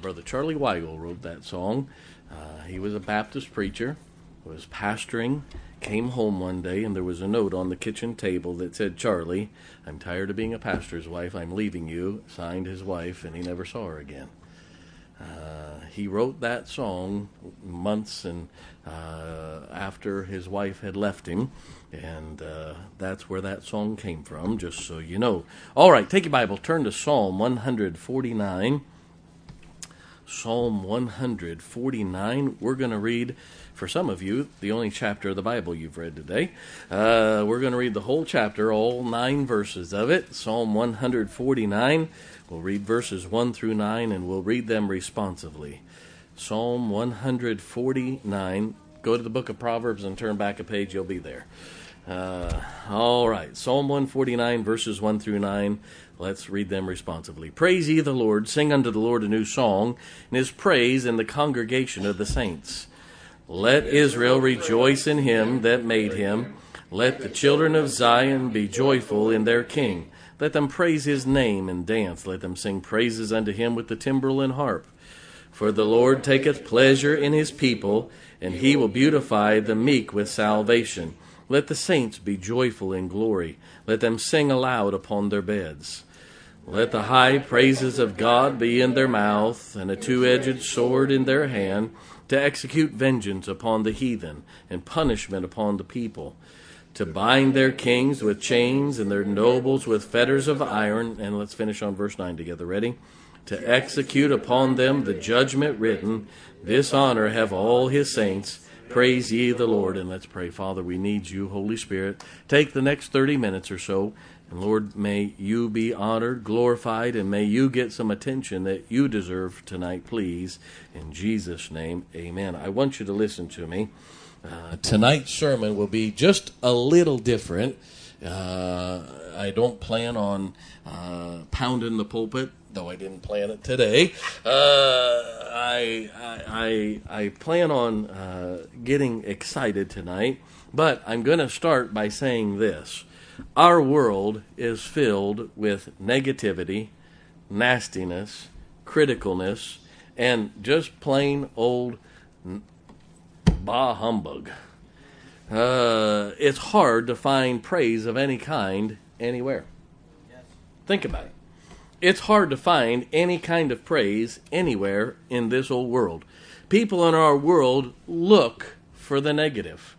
Brother Charlie Weigel wrote that song. He was a Baptist preacher, was pastoring, came home one day, and there was a note on the kitchen table that said, "Charlie, I'm tired of being a pastor's wife. I'm leaving you." Signed his wife, and he never saw her again. He wrote that song months and after his wife had left him, and that's where that song came from, just so you know. All right, take your Bible, turn to Psalm 149. Psalm 149. We're going to read, for some of you, the only chapter of the Bible you've read today. We're going to read the whole chapter, all 9 verses of it. Psalm 149. We'll read verses 1 through 9, and we'll read them responsively. Psalm 149. Go to the book of Proverbs and turn back a page. You'll be there. All right. Psalm 149, verses 1 through 9. Let's read them responsively. Praise ye the Lord. Sing unto the Lord a new song, and his praise in the congregation of the saints. Let Israel rejoice in him that made him. Let the children of Zion be joyful in their king. Let them praise his name and dance. Let them sing praises unto him with the timbrel and harp. For the Lord taketh pleasure in his people, and he will beautify the meek with salvation. Let the saints be joyful in glory. Let them sing aloud upon their beds. Let the high praises of God be in their mouth, and a two-edged sword in their hand, to execute vengeance upon the heathen, and punishment upon the people, to bind their kings with chains and their nobles with fetters of iron. And let's finish on verse 9 together. Ready? To execute upon them the judgment written. This honor have all his saints. Praise ye the Lord. And let's pray. Father, we need you, Holy Spirit. Take the next 30 minutes or so. And Lord, may you be honored, glorified, and may you get some attention that you deserve tonight, please. In Jesus' name, amen. I want you to listen to me. Tonight's sermon will be just a little different. I don't plan on pounding the pulpit, though I didn't plan it today. I plan on getting excited tonight, but I'm going to start by saying this. Our world is filled with negativity, nastiness, criticalness, and just plain old bah humbug. It's hard to find praise of any kind anywhere. Yes. Think about it. It's hard to find any kind of praise anywhere in this old world. People in our world look for the negative.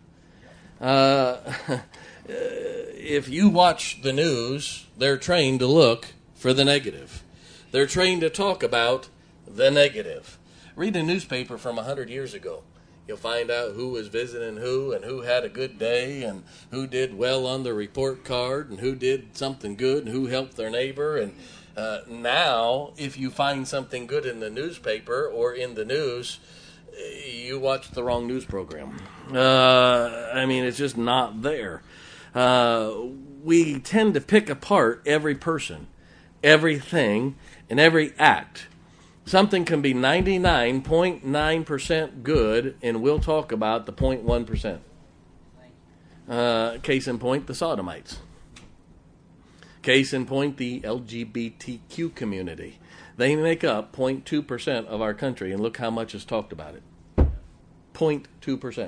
If you watch the news, they're trained to look for the negative. They're trained to talk about the negative. Read a newspaper from 100 years ago. You'll find out who was visiting who and who had a good day and who did well on the report card and who did something good and who helped their neighbor. And now, if you find something good in the newspaper or in the news, you watch the wrong news program. It's just not there. We tend to pick apart every person, everything, and every act. Something can be 99.9% good, and we'll talk about the 0.1%. Case in point, the Sodomites. Case in point, the LGBTQ community. They make up 0.2% of our country, and look how much is talked about it. 0.2%.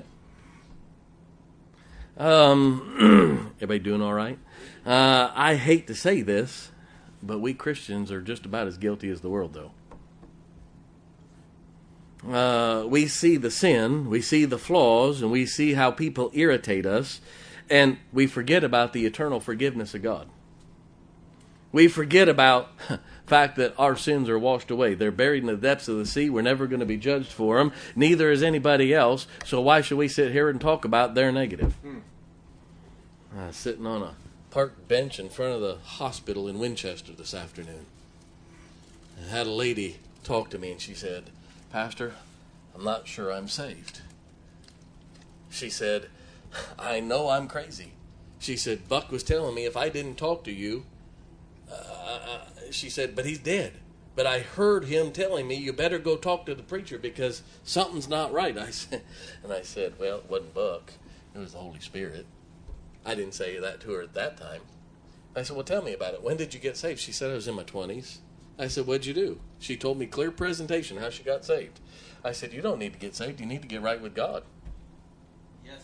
Everybody doing all right? I hate to say this, but we Christians are just about as guilty as the world, though. We see the sin, we see the flaws, and we see how people irritate us, and we forget about the eternal forgiveness of God. We forget about the fact that our sins are washed away. They're buried in the depths of the sea. We're never going to be judged for them. Neither is anybody else. So why should we sit here and talk about their negative? Sitting on a park bench in front of the hospital in Winchester this afternoon. I had a lady talk to me, and she said, "Pastor, I'm not sure I'm saved." She said, "I know I'm crazy." She said, "Buck was telling me if I didn't talk to you," she said, "but he's dead. But I heard him telling me you better go talk to the preacher because something's not right." I said, "Well, it wasn't Buck. It was the Holy Spirit." I didn't say that to her at that time. I said, "Well, tell me about it. When did you get saved?" She said, "I was in my 20s." I said, what'd you do? She told me clear presentation how she got saved. I said, you don't need to get saved. You need to get right with God. Yes.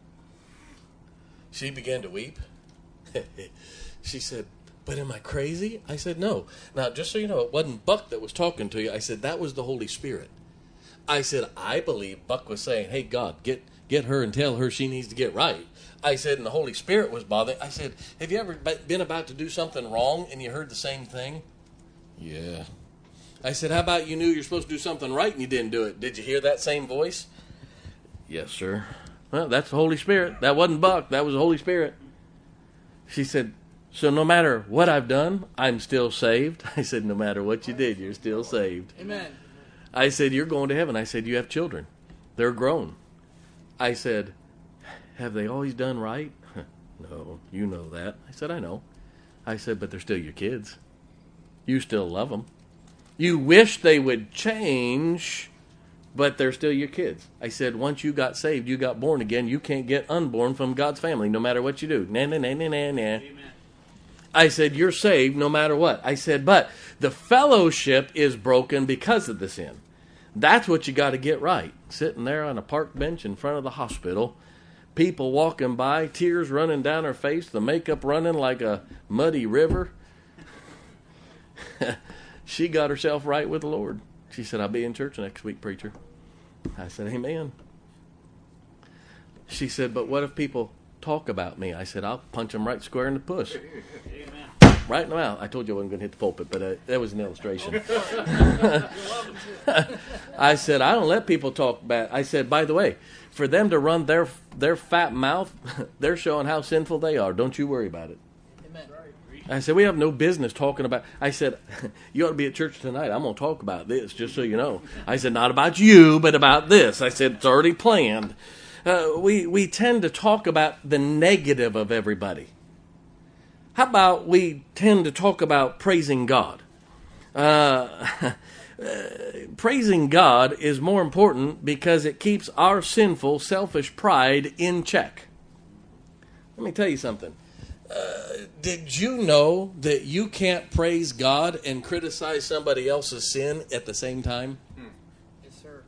She began to weep. She said, but am I crazy? I said, no. Now, just so you know, it wasn't Buck that was talking to you. I said, that was the Holy Spirit. I said, I believe Buck was saying, hey, God, get her and tell her she needs to get right. I said, and the Holy Spirit was bothering. I said, have you ever been about to do something wrong and you heard the same thing? Yeah. I said, how about you knew you're supposed to do something right and you didn't do it? Did you hear that same voice? Yes, sir. Well, that's the Holy Spirit. That wasn't Buck. That was the Holy Spirit. She said, so no matter what I've done, I'm still saved. I said, no matter what you did, you're still saved. Amen. I said, you're going to heaven. I said, you have children. They're grown. I said, have they always done right? No, you know that. I said, I know. I said, but they're still your kids. You still love them. You wish they would change, but they're still your kids. I said, once you got saved, you got born again, you can't get unborn from God's family, no matter what you do. Nah, nah, nah, nah, nah, nah. Amen. I said, you're saved no matter what. I said, but the fellowship is broken because of the sin. That's what you got to get right. Sitting there on a park bench in front of the hospital, people walking by, tears running down her face, the makeup running like a muddy river. She got herself right with the Lord. She said, I'll be in church next week, preacher. I said, amen. She said, but what if people talk about me? I said, I'll punch them right square in the puss. Amen. Right in the mouth. I told you I wasn't going to hit the pulpit, but that was an illustration. I said, I don't let people talk bad. I said, by the way, for them to run their fat mouth, they're showing how sinful they are. Don't you worry about it. Amen. I said, we have no business talking about... I said, you ought to be at church tonight. I'm going to talk about this, just so you know. I said, not about you, but about this. I said, it's already planned. We tend to talk about the negative of everybody. How about we tend to talk about praising God? Praising God is more important because it keeps our sinful, selfish pride in check. Let me tell you something. Did you know that you can't praise God and criticize somebody else's sin at the same time? Yes, sir.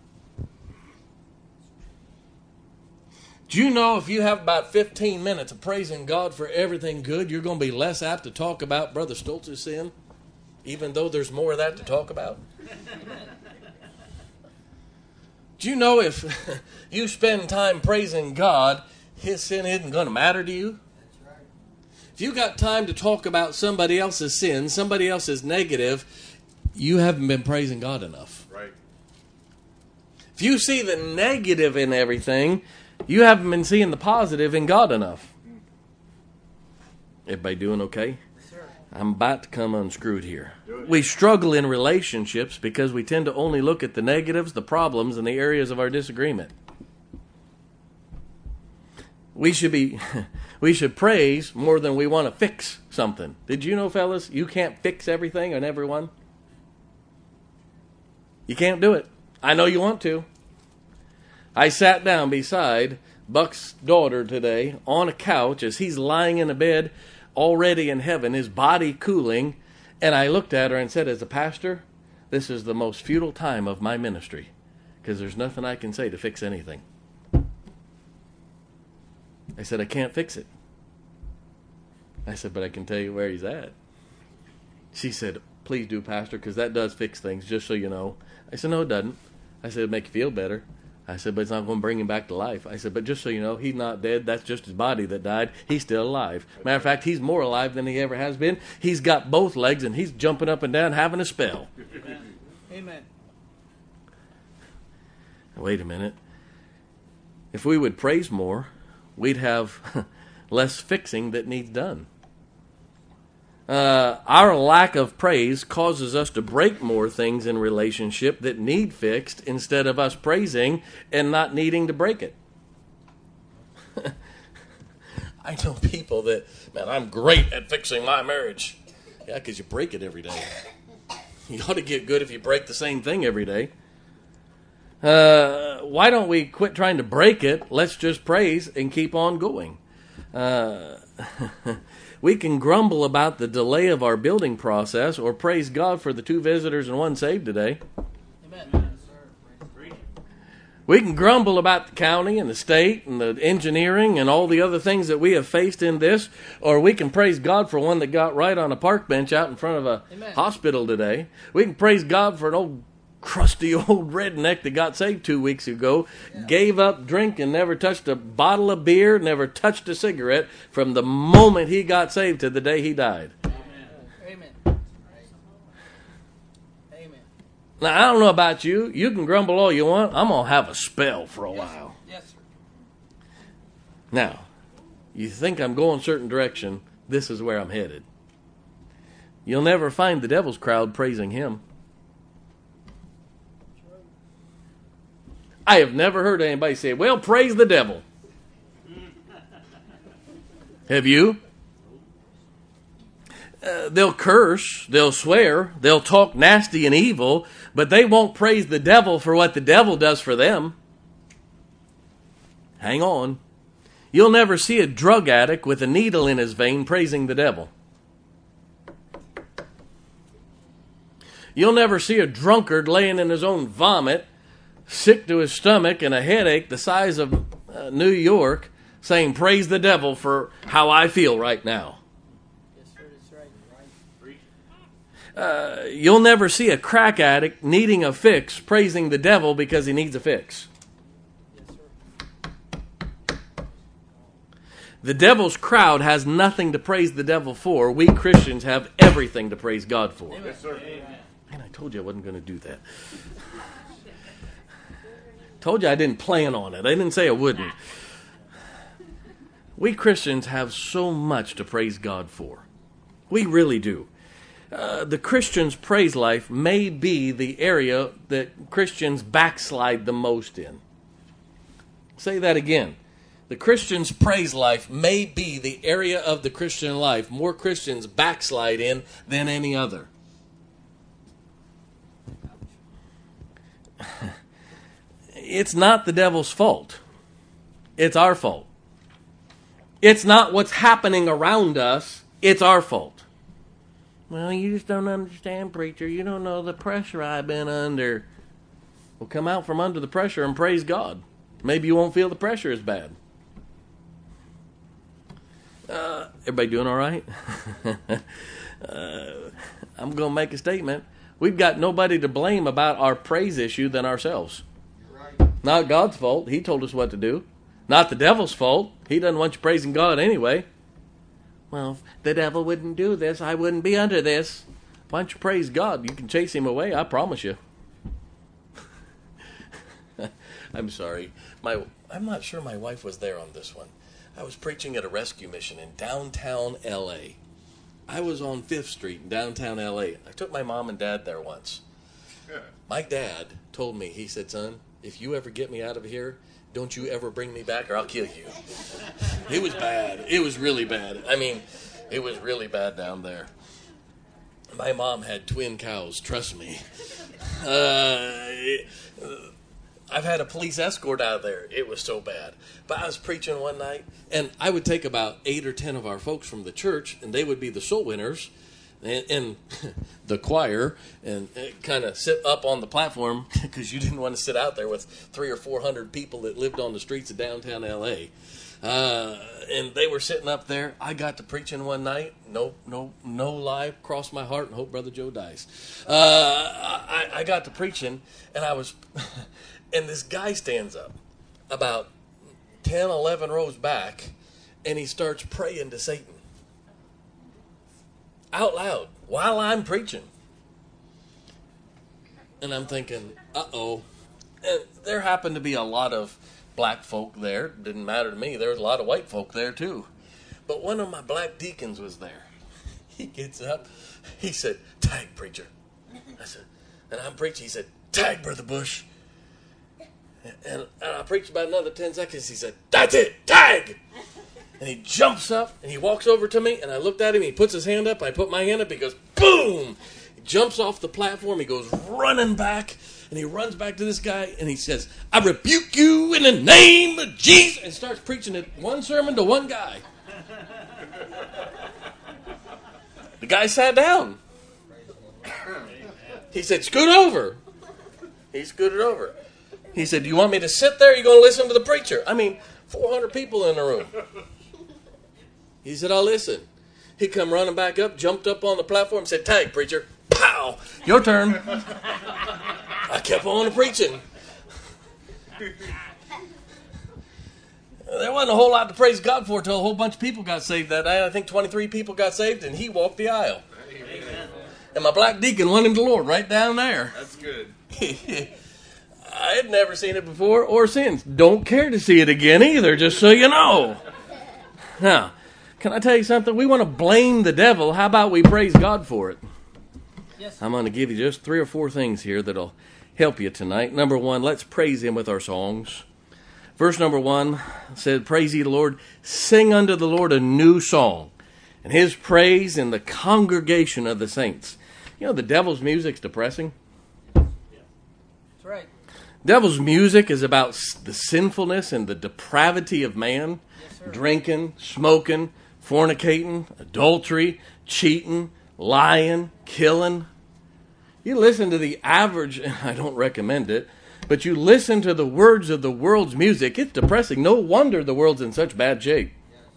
Do you know if you have about 15 minutes of praising God for everything good, you're going to be less apt to talk about Brother Stoltz's sin, even though there's more of that to talk about? Do you know if you spend time praising God, his sin isn't going to matter to you? If you got time to talk about somebody else's sin, somebody else's negative, you haven't been praising God enough. Right. If you see the negative in everything, you haven't been seeing the positive in God enough. Everybody doing okay? Sir. I'm about to come unscrewed here. We struggle in relationships because we tend to only look at the negatives, the problems, and the areas of our disagreement. We should praise more than we want to fix something. Did you know, fellas, you can't fix everything and everyone? You can't do it. I know you want to. I sat down beside Buck's daughter today on a couch as he's lying in a bed already in heaven, his body cooling, and I looked at her and said, as a pastor, this is the most futile time of my ministry because there's nothing I can say to fix anything. I said, I can't fix it. I said, but I can tell you where he's at. She said, please do, Pastor, because that does fix things, just so you know. I said, no, it doesn't. I said, it'd make you feel better. I said, but it's not going to bring him back to life. I said, but just so you know, he's not dead. That's just his body that died. He's still alive. Matter of fact, he's more alive than he ever has been. He's got both legs, and he's jumping up and down, having a spell. Amen. Amen. Wait a minute. If we would praise more, we'd have less fixing that needs done. Our lack of praise causes us to break more things in relationship that need fixed instead of us praising and not needing to break it. I know people that, man, I'm great at fixing my marriage. Yeah, because you break it every day. You ought to get good if you break the same thing every day. Why don't we quit trying to break it? Let's just praise and keep on going. We can grumble about the delay of our building process or praise God for the 2 visitors and 1 saved today. Amen. We can grumble about the county and the state and the engineering and all the other things that we have faced in this, or we can praise God for one that got right on a park bench out in front of a hospital today. We can praise God for an old crusty old redneck that got saved 2 weeks ago, gave up drinking, never touched a bottle of beer, never touched a cigarette from the moment he got saved to the day he died. Amen. Amen. Now, I don't know about you. You can grumble all you want. I'm going to have a spell for a while. Yes, sir. Now, you think I'm going a certain direction, this is where I'm headed. You'll never find the devil's crowd praising him. I have never heard anybody say, well, praise the devil. Have you? They'll curse, they'll swear, they'll talk nasty and evil, but they won't praise the devil for what the devil does for them. Hang on. You'll never see a drug addict with a needle in his vein praising the devil. You'll never see a drunkard laying in his own vomit, sick to his stomach and a headache the size of New York, saying, praise the devil for how I feel right now. Yes, sir. That's right. You'll never see a crack addict needing a fix praising the devil because he needs a fix. Yes, sir. The devil's crowd has nothing to praise the devil for. We Christians have everything to praise God for. Yes, sir. Amen. Man, I told you I wasn't going to do that. Told you I didn't plan on it. I didn't say I wouldn't. We Christians have so much to praise God for. We really do. The Christian's praise life may be the area that Christians backslide the most in. Say that again. The Christian's praise life may be the area of the Christian life more Christians backslide in than any other. It's not the devil's fault. It's our fault. It's not what's happening around us. It's our fault. Well, you just don't understand, preacher. You don't know the pressure I've been under. Well, come out from under the pressure and praise God. Maybe you won't feel the pressure as bad. Everybody doing all right? I'm going to make a statement. We've got nobody to blame about our praise issue than ourselves. Not God's fault. He told us what to do. Not the devil's fault. He doesn't want you praising God anyway. Well, if the devil wouldn't do this, I wouldn't be under this. Why don't you praise God? You can chase him away, I promise you. I'm sorry. I'm not sure my wife was there on this one. I was preaching at a rescue mission in downtown L.A. I was on 5th Street in downtown L.A. I took my mom and dad there once. Yeah. My dad told me, he said, son, if you ever get me out of here, don't you ever bring me back or I'll kill you. It was bad. It was really bad. I mean, it was really bad down there. My mom had twin cows, trust me. I've had a police escort out of there. It was so bad. But I was preaching one night, and I would take about 8 or 10 of our folks from the church, and they would be the soul winners and the choir, and kind of sit up on the platform because you didn't want to sit out there with 300 or 400 people that lived on the streets of downtown L.A. And they were sitting up there. I got to preaching one night. No lie crossed my heart, and hope Brother Joe dies. I got to preaching, and I was... And this guy stands up about 10, 11 rows back, and he starts praying to Satan. Out loud, while I'm preaching. And I'm thinking, uh-oh. And there happened to be a lot of black folk there. Didn't matter to me. There was a lot of white folk there, too. But one of my black deacons was there. He gets up. He said, tag, preacher. I said, and I'm preaching. He said, tag, Brother Bush. And I preached about another 10 seconds. He said, that's it, tag! And he jumps up, and he walks over to me, and I looked at him, he puts his hand up, I put my hand up, he goes, boom! He jumps off the platform, he goes running back, and he runs back to this guy, and he says, I rebuke you in the name of Jesus, and starts preaching it one sermon to one guy. The guy sat down. He said, scoot over. He scooted over. He said, do you want me to sit there or are you going to listen to the preacher? 400 people in the room. He said, I'll listen. He come running back up, jumped up on the platform, said, tag, preacher. Pow! Your turn. I kept on preaching. There wasn't a whole lot to praise God for until a whole bunch of people got saved that day. I think 23 people got saved, and he walked the aisle. Amen. And my black deacon won him the Lord right down there. That's good. I had never seen it before or since. Don't care to see it again either, just so you know. Now, can I tell you something? We want to blame the devil. How about we praise God for it? Yes. I'm going to give you just 3 or 4 things here that'll help you tonight. Number 1, let's praise him with our songs. Verse number 1 said, praise ye the Lord, sing unto the Lord a new song, and his praise in the congregation of the saints. You know, the devil's music's depressing. That's right. Devil's music is about the sinfulness and the depravity of man. Yes, sir. Drinking, smoking, fornicating, adultery, cheating, lying, killing. You listen to the average, and I don't recommend it, but you listen to the words of the world's music, it's depressing. No wonder the world's in such bad shape.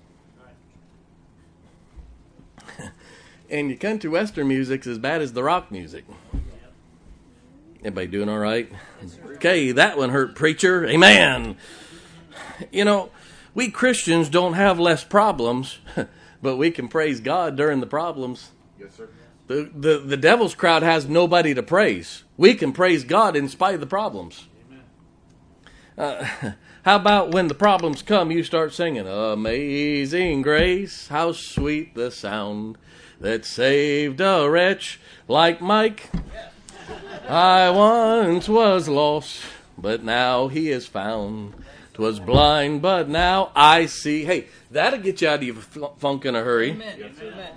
And your country western music's as bad as the rock music. Everybody doing all right? Okay, that one hurt, preacher. Amen. You know, we Christians don't have less problems, but we can praise God during the problems. Yes, sir. The devil's crowd has nobody to praise. We can praise God in spite of the problems. How about when the problems come, you start singing, Amazing Grace, how sweet the sound that saved a wretch like Mike. I once was lost, but now he is found. 'Twas blind, but now I see. Hey, that'll get you out of your funk in a hurry. Amen. Yes, Amen.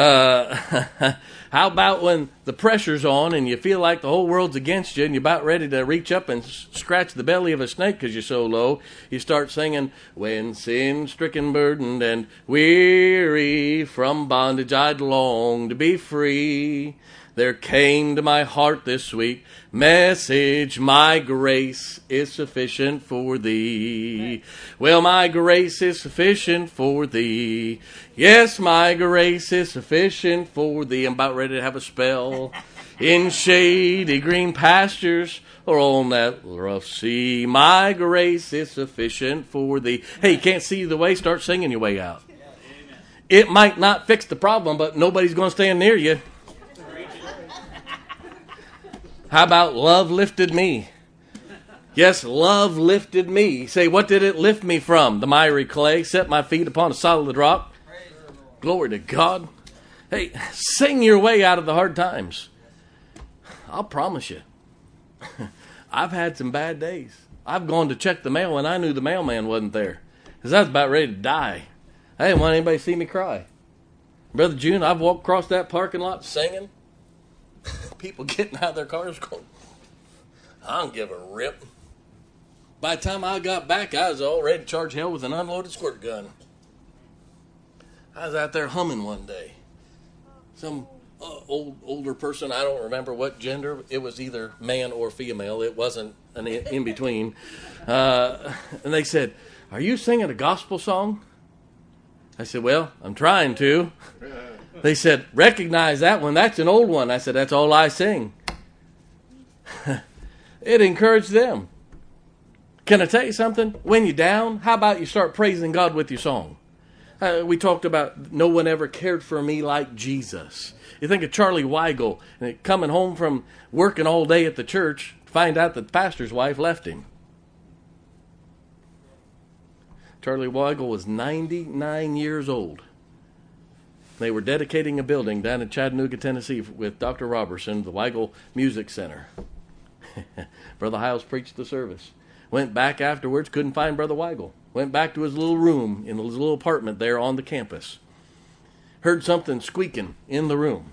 How about when the pressure's on and you feel like the whole world's against you and you're about ready to reach up and scratch the belly of a snake because you're so low? You start singing, when sin-stricken, burdened, and weary from bondage, I'd long to be free. There came to my heart this week message, my grace is sufficient for thee. Well, my grace is sufficient for thee. Yes, my grace is sufficient for thee. I'm about ready to have a spell in shady green pastures or on that rough sea. My grace is sufficient for thee. Hey, you can't see the way? Start singing your way out. It might not fix the problem, but nobody's going to stand near you. How about love lifted me? Yes, love lifted me. Say, what did it lift me from? The miry clay, set my feet upon a solid rock. Glory to God. Hey, sing your way out of the hard times. I'll promise you. I've had some bad days. I've gone to check the mail and I knew the mailman wasn't there because I was about ready to die. I didn't want anybody to see me cry. Brother June, I've walked across that parking lot singing. People getting out of their cars going, I don't give a rip. By the time I got back, I was all ready to charge hell with an unloaded squirt gun. I was out there humming one day. Some older person, I don't remember what gender. It was either man or female. It wasn't an in-between. And they said, are you singing a gospel song? I said, well, I'm trying to. They said, recognize that one. That's an old one. I said, that's all I sing. It encouraged them. Can I tell you something? When you're down, how about you start praising God with your song? We talked about no one ever cared for me like Jesus. You think of Charlie Weigel and coming home from working all day at the church, find out that the pastor's wife left him. Charlie Weigel was 99 years old. They were dedicating a building down in Chattanooga, Tennessee with Dr. Robertson, the Weigel Music Center. Brother Hiles preached the service. Went back afterwards, couldn't find Brother Weigel. Went back to his little room in his little apartment there on the campus. Heard something squeaking in the room.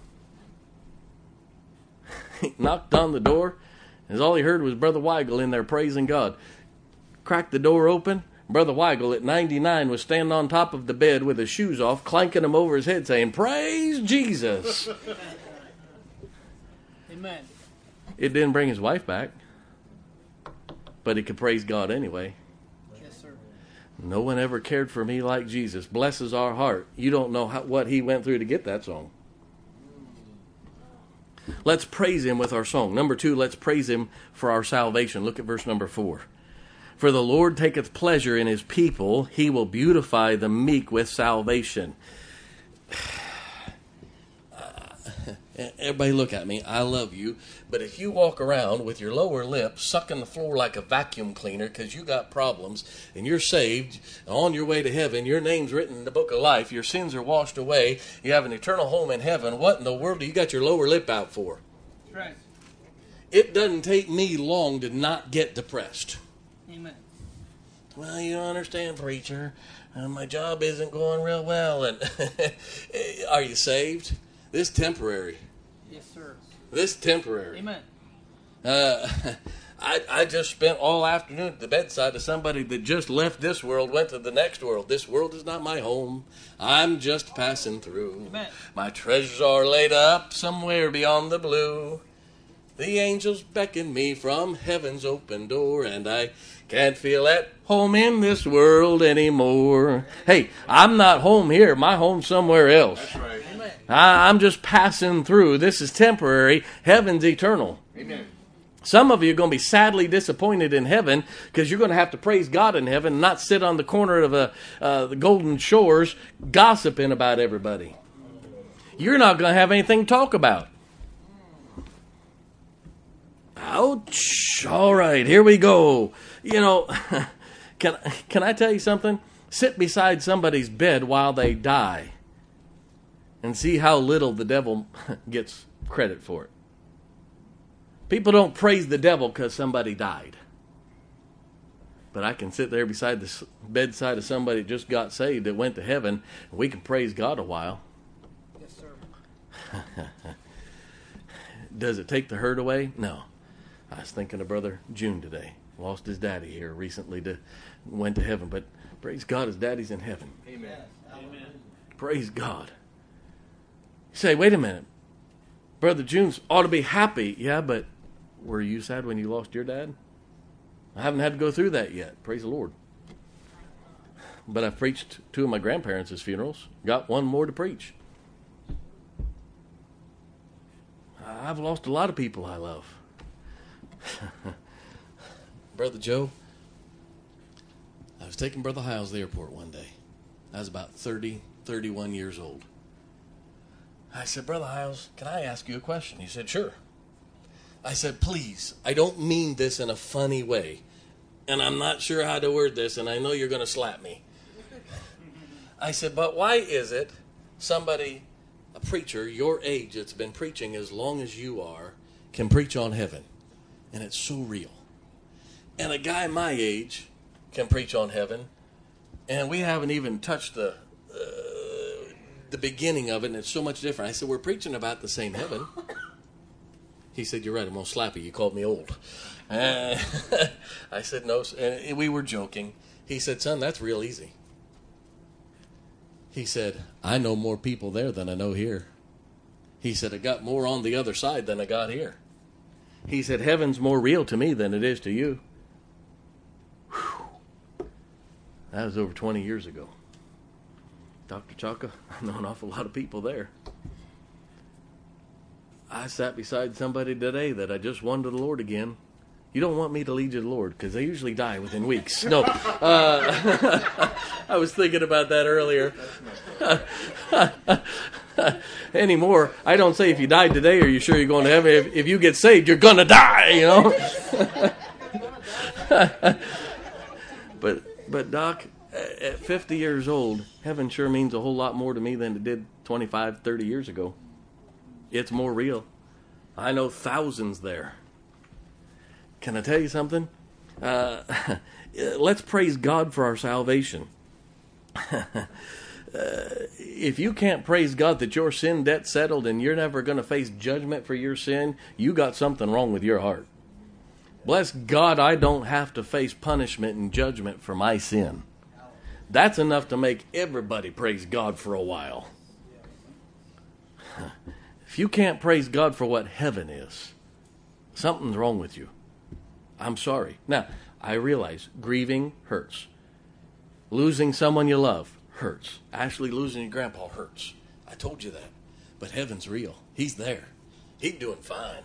He knocked on the door, and all he heard was Brother Weigel in there praising God. Cracked the door open. Brother Weigel at 99 was standing on top of the bed with his shoes off, clanking them over his head, saying, "Praise Jesus." Amen. It didn't bring his wife back, but he could praise God anyway. Yes, sir. No one ever cared for me like Jesus. Blesses our heart. You don't know what he went through to get that song. Let's praise him with our song. Number 2, let's praise him for our salvation. Look at verse number 4. For the Lord taketh pleasure in his people. He will beautify the meek with salvation. Everybody look at me. I love you. But if you walk around with your lower lip sucking the floor like a vacuum cleaner because you got problems and you're saved, on your way to heaven, your name's written in the book of life, your sins are washed away, you have an eternal home in heaven, what in the world do you got your lower lip out for? That's right. It doesn't take me long to not get depressed. Amen. Well, you don't understand, preacher. My job isn't going real well. And are you saved? This temporary. Yes, sir. This temporary. Amen. I just spent all afternoon at the bedside of somebody that just left this world, went to the next world. This world is not my home. I'm just passing through. Amen. My treasures are laid up somewhere beyond the blue. The angels beckon me from heaven's open door, and I can't feel at home in this world anymore. Hey, I'm not home here. My home's somewhere else. That's right. Amen. I'm just passing through. This is temporary. Heaven's eternal. Amen. Some of you are going to be sadly disappointed in heaven because you're going to have to praise God in heaven, not sit on the corner of the Golden Shores gossiping about everybody. You're not going to have anything to talk about. Ouch. All right, here we go. You know, can I tell you something? Sit beside somebody's bed while they die and see how little the devil gets credit for it. People don't praise the devil because somebody died. But I can sit there beside the bedside of somebody that just got saved that went to heaven, and we can praise God a while. Yes, sir. Does it take the hurt away? No. I was thinking of Brother June today. Lost his daddy here recently, went to heaven. But praise God, his daddy's in heaven. Amen. Amen. Praise God. You say, wait a minute. Brother June ought to be happy. Yeah, but were you sad when you lost your dad? I haven't had to go through that yet. Praise the Lord. But I've preached 2 of my grandparents' funerals. Got 1 more to preach. I've lost a lot of people I love. Brother Joe, I was taking Brother Hiles to the airport one day. I was about 31 years old. I said, Brother Hiles, can I ask you a question? He said, sure. I said, please, I don't mean this in a funny way, and I'm not sure how to word this, and I know you're going to slap me. I said, but why is it somebody, a preacher your age that's been preaching as long as you are, can preach on heaven? And it's so real. And a guy my age can preach on heaven, and we haven't even touched the beginning of it, and it's so much different. I said, we're preaching about the same heaven. He said, you're right, I'm going to slap you. You called me old. I said, no. And we were joking. He said, son, that's real easy. He said, I know more people there than I know here. He said, I got more on the other side than I got here. He said, heaven's more real to me than it is to you. Whew. That was over 20 years ago. Dr. Chaka, I know an awful lot of people there. I sat beside somebody today that I just won to the Lord again. You don't want me to lead you to the Lord because they usually die within weeks. No. I was thinking about that earlier. Anymore, I don't say if you died today, are you sure you're going to heaven? If you get saved, you're going to die, you know. But Doc, at 50 years old, heaven sure means a whole lot more to me than it did 25, 30 years ago. It's more real. I know thousands there. Can I tell you something? Let's praise God for our salvation. If you can't praise God that your sin debt's settled and you're never going to face judgment for your sin, you got something wrong with your heart. Bless God, I don't have to face punishment and judgment for my sin. That's enough to make everybody praise God for a while. If you can't praise God for what heaven is, something's wrong with you. I'm sorry. Now, I realize grieving hurts. Losing someone you love hurts. Actually, losing your grandpa hurts. I told you that. But heaven's real. He's there. He's doing fine.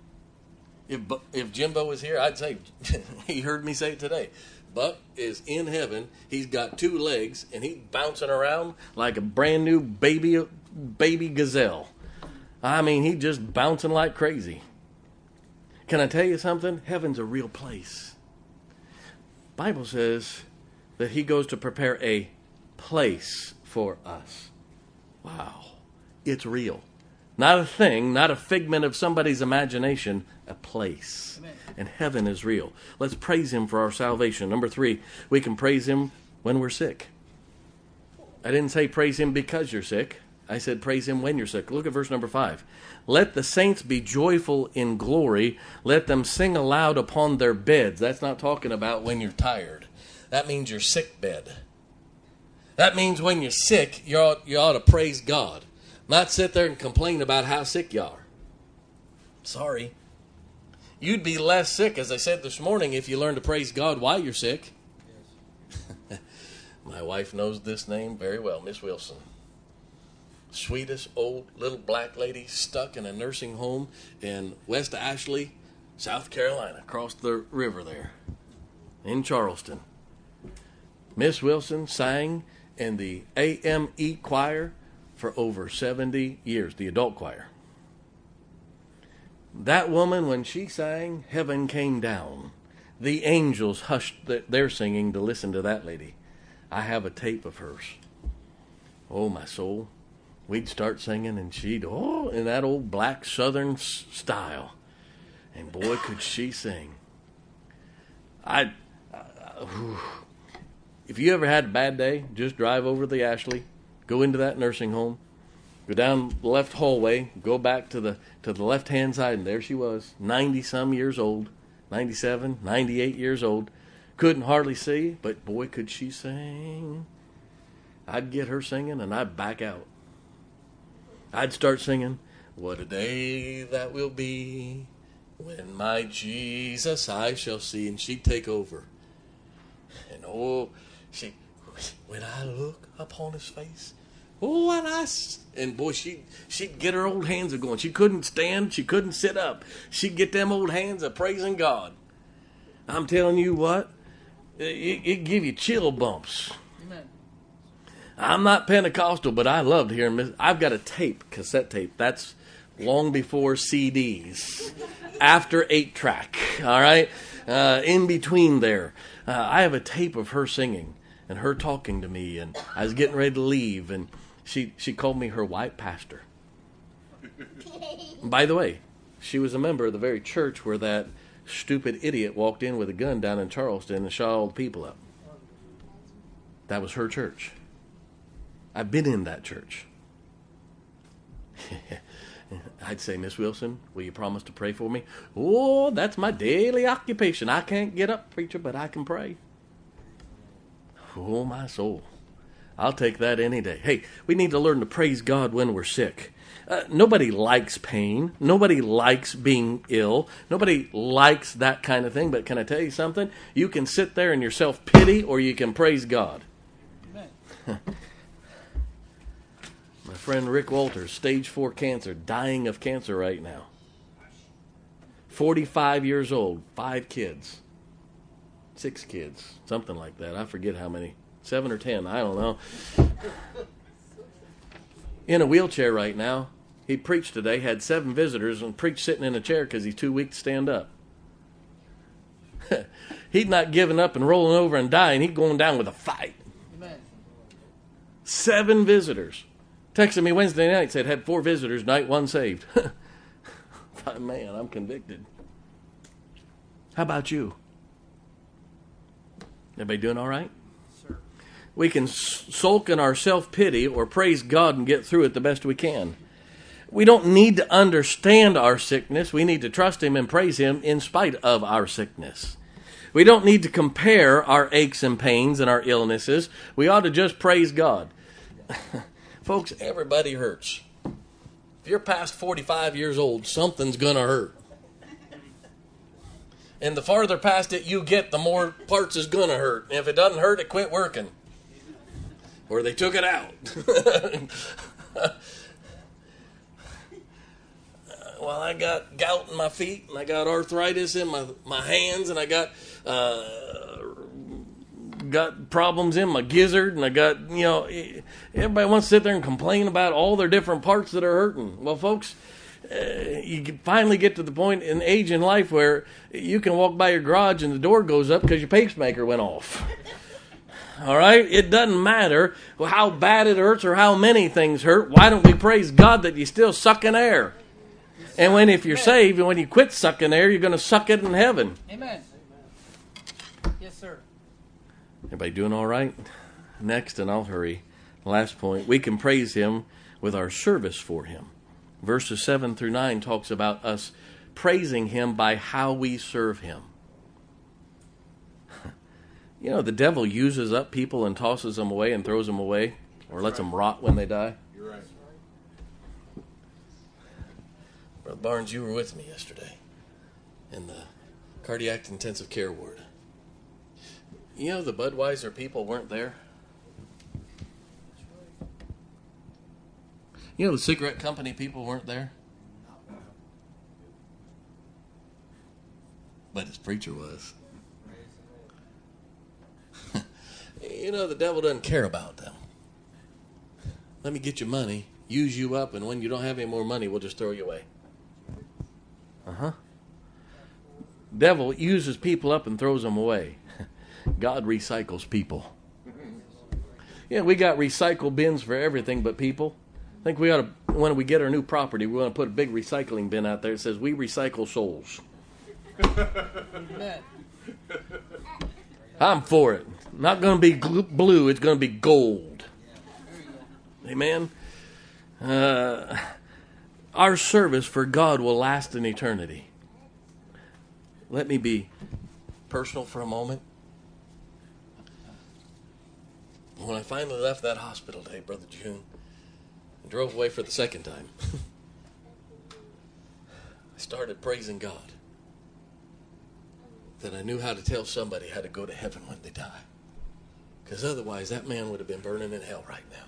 If Jimbo was here, I'd say, he heard me say it today. Buck is in heaven. He's got 2 legs, and he's bouncing around like a brand new baby gazelle. I mean, he's just bouncing like crazy. Can I tell you something? Heaven's a real place. Bible says that he goes to prepare a place for us. Wow. It's real. Not a thing, not a figment of somebody's imagination, a place. Amen. And heaven is real. Let's praise him for our salvation. Number 3, we can praise him when we're sick. I didn't say praise him because you're sick. I said praise him when you're sick. Look at verse number 5. Let the saints be joyful in glory. Let them sing aloud upon their beds. That's not talking about when you're tired. That means your sick bed. That means when you're sick, you ought to praise God. Not sit there and complain about how sick you are. Sorry. You'd be less sick, as I said this morning, if you learn to praise God while you're sick. Yes. My wife knows this name very well, Miss Wilson. Sweetest old little black lady stuck in a nursing home in West Ashley, South Carolina, across the river there in Charleston. Miss Wilson sang in the AME choir for over 70 years, the adult choir. That woman, when she sang, heaven came down. The angels hushed their singing to listen to that lady. I have a tape of hers. Oh, my soul. We'd start singing, and she'd, in that old black southern style. And boy, could she sing. If you ever had a bad day, just drive over to the Ashley, go into that nursing home, go down the left hallway, go back to the left-hand side, and there she was, 90-some years old, 97, 98 years old. Couldn't hardly see, but boy, could she sing. I'd get her singing, and I'd back out. I'd start singing, what a day that will be, when my Jesus I shall see, and she'd take over. And when I look upon his face, and boy, she'd get her old hands going. She couldn't stand, she couldn't sit up. She'd get them old hands of praising God. I'm telling you what, it give you chill bumps. Amen. I'm not Pentecostal, but I loved hearing. I've got a cassette tape. That's long before CDs, after 8-track. All right, in between there, I have a tape of her singing and her talking to me, and I was getting ready to leave, and she called me her white pastor. By the way, she was a member of the very church where that stupid idiot walked in with a gun down in Charleston and shot all the people up. That was her church. I've been in that church. I'd say, Miss Wilson, will you promise to pray for me? Oh, that's my daily occupation. I can't get up, preacher, but I can pray. Oh, my soul. I'll take that any day. Hey, we need to learn to praise God when we're sick. Nobody likes pain. Nobody likes being ill. Nobody likes that kind of thing. But can I tell you something? You can sit there in your self-pity, or you can praise God. Amen. My friend Rick Walters, stage 4 cancer, dying of cancer right now. 45 years old, 5 kids. 6 kids, something like that. I forget how many. 7 or 10, I don't know. In a wheelchair right now. He preached today, had 7 visitors, and preached sitting in a chair because he's too weak to stand up. He'd not giving up and rolling over and dying. He'd going down with a fight. Amen. 7 visitors. Texted me Wednesday night, said had 4 visitors tonight, 1 saved. Man, I'm convicted. How about you? Everybody doing all right? Sir. We can sulk in our self-pity or praise God and get through it the best we can. We don't need to understand our sickness. We need to trust Him and praise Him in spite of our sickness. We don't need to compare our aches and pains and our illnesses. We ought to just praise God. Folks, everybody hurts. If you're past 45 years old, something's going to hurt. And the farther past it you get, the more parts is going to hurt. And if it doesn't hurt, it quit working. Or they took it out. Well, I got gout in my feet, and I got arthritis in my hands, and I got problems in my gizzard, and I got, everybody wants to sit there and complain about all their different parts that are hurting. Well, folks, you finally get to the point in age in life where you can walk by your garage and the door goes up because your pacemaker went off. All right? It doesn't matter how bad it hurts or how many things hurt. Why don't we praise God that you're still sucking air? And if you're saved and when you quit sucking air, you're going to suck it in heaven. Amen. Yes, sir. Everybody doing all right? Next, and I'll hurry. Last point, we can praise Him with our service for Him. Verses 7 through 9 talks about us praising Him by how we serve Him. The devil uses up people and tosses them away and throws them away, or lets them rot when they die. You're right. Brother Barnes, you were with me yesterday in the cardiac intensive care ward. The Budweiser people weren't there. The cigarette company people weren't there. But his preacher was. The devil doesn't care about them. Let me get your money, use you up, and when you don't have any more money, we'll just throw you away. Devil uses people up and throws them away. God recycles people. We got recycle bins for everything but people. I think we ought to, when we get our new property, we want to put a big recycling bin out there that says, we recycle souls. Amen. I'm for it. Not going to be blue, it's going to be gold. Amen? Our service for God will last an eternity. Let me be personal for a moment. When I finally left that hospital today, Brother June, and drove away for the second time, I started praising God that I knew how to tell somebody how to go to heaven when they die. Because otherwise, that man would have been burning in hell right now.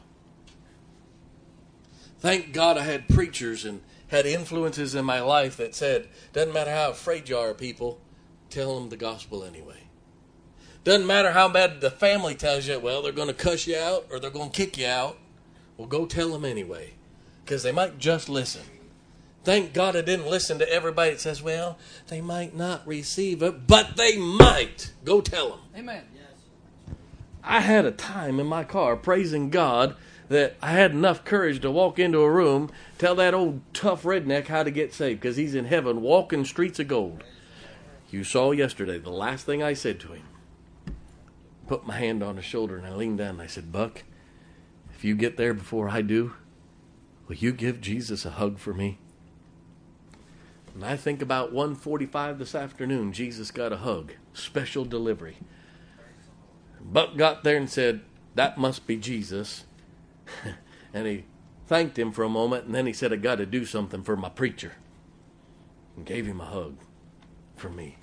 Thank God I had preachers and had influences in my life that said, doesn't matter how afraid you are of people, tell them the gospel anyway. Doesn't matter how bad the family tells you, well, they're going to cuss you out or they're going to kick you out. Well, go tell them anyway, because they might just listen. Thank God I didn't listen to everybody that says, well, they might not receive it, but they might. Go tell them. Amen. I had a time in my car praising God that I had enough courage to walk into a room, tell that old tough redneck how to get saved, because he's in heaven walking streets of gold. You saw yesterday, the last thing I said to him, put my hand on his shoulder and I leaned down and I said, Buck, if you get there before I do, will you give Jesus a hug for me? And I think about 1:45 this afternoon, Jesus got a hug, special delivery. Buck got there and said, that must be Jesus. And he thanked him for a moment, and then he said, I got to do something for my preacher. And gave him a hug for me.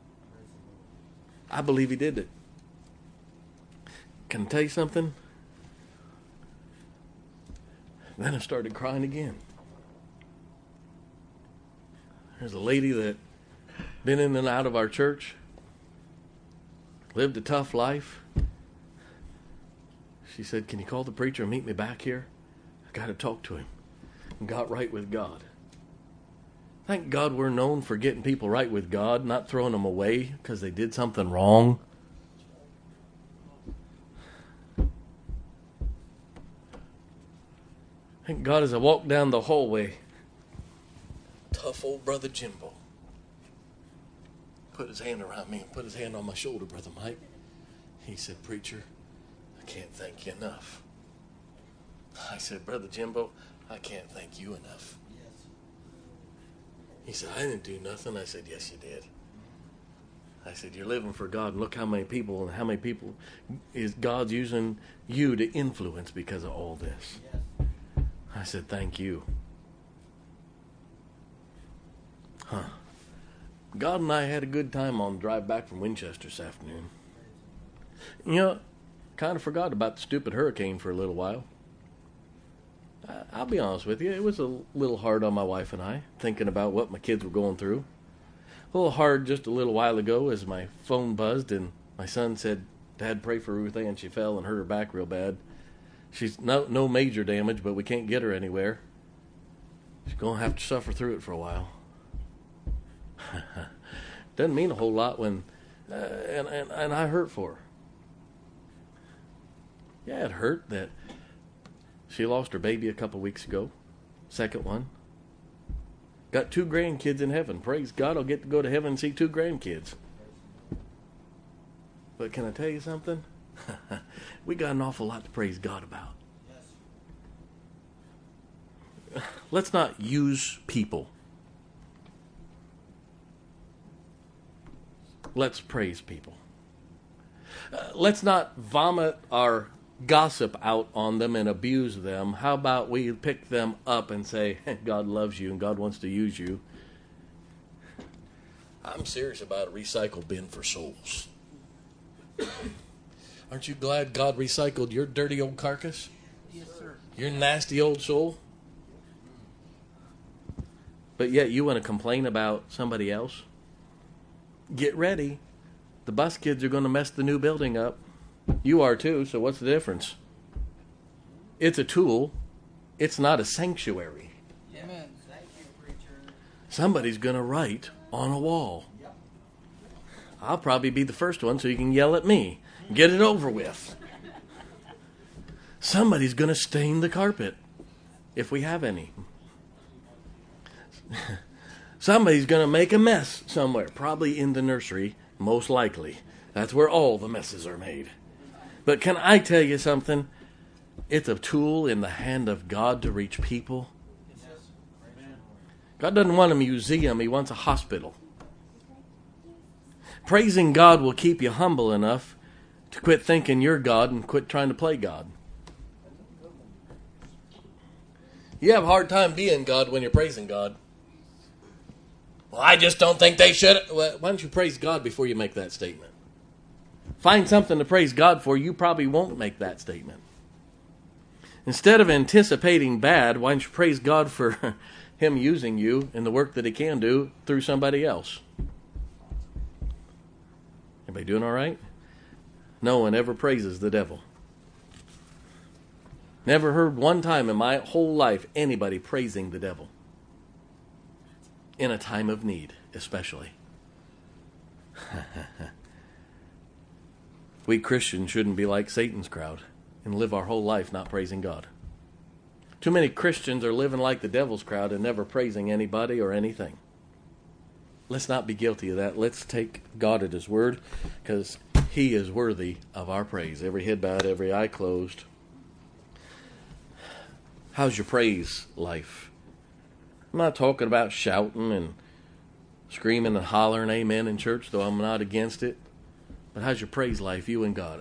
I believe he did it. Can I tell you something? Then I started crying again. There's a lady that been in and out of our church, lived a tough life. She said, can you call the preacher and meet me back here? I got to talk to him. And got right with God. Thank God we're known for getting people right with God, not throwing them away because they did something wrong. Thank God as I walked down the hallway, tough old Brother Jimbo put his hand around me and put his hand on my shoulder, Brother Mike. He said, preacher, I can't thank you enough. I said, Brother Jimbo, I can't thank you enough. He said, I didn't do nothing. I said, yes, you did. I said, you're living for God, and look how many people is God's using you to influence because of all this. I said, thank you. God and I had a good time on the drive back from Winchester this afternoon. You know, kind of forgot about the stupid hurricane for a little while. I'll be honest with you, it was a little hard on my wife and I, thinking about what my kids were going through. A little hard just a little while ago as my phone buzzed and my son said, Dad, pray for Ruth Ann. She fell and hurt her back real bad. She's no major damage, but we can't get her anywhere. She's going to have to suffer through it for a while. Doesn't mean a whole lot when, and I hurt for her. Yeah, it hurt that she lost her baby a couple weeks ago. Second one. Got 2 grandkids in heaven. Praise God, I'll get to go to heaven and see 2 grandkids. But can I tell you something? We got an awful lot to praise God about. Let's not use people. Let's praise people. Let's not vomit our gossip out on them and abuse them. How about we pick them up and say, God loves you and God wants to use you. I'm serious about a recycle bin for souls. Aren't you glad God recycled your dirty old carcass? Yes, sir. Your nasty old soul? But yet you want to complain about somebody else? Get ready. The bus kids are going to mess the new building up. You are too, so what's the difference? It's a tool. It's not a sanctuary. Amen. Somebody's going to write on a wall. I'll probably be the first one so you can yell at me. Get it over with. Somebody's going to stain the carpet, if we have any. Somebody's going to make a mess somewhere, probably in the nursery, most likely. That's where all the messes are made. But can I tell you something? It's a tool in the hand of God to reach people. God doesn't want a museum, He wants a hospital. Praising God will keep you humble enough to quit thinking you're God and quit trying to play God. You have a hard time being God when you're praising God. Well, I just don't think they should. Well, why don't you praise God before you make that statement? Find something to praise God for. You probably won't make that statement. Instead of anticipating bad, why don't you praise God for Him using you in the work that He can do through somebody else? Everybody doing all right? No one ever praises the devil. Never heard one time in my whole life anybody praising the devil. In a time of need, especially. We Christians shouldn't be like Satan's crowd and live our whole life not praising God. Too many Christians are living like the devil's crowd and never praising anybody or anything. Let's not be guilty of that. Let's take God at His word, because He is worthy of our praise. Every head bowed, every eye closed. How's your praise life? I'm not talking about shouting and screaming and hollering amen in church, though I'm not against it. But how's your praise life, you and God?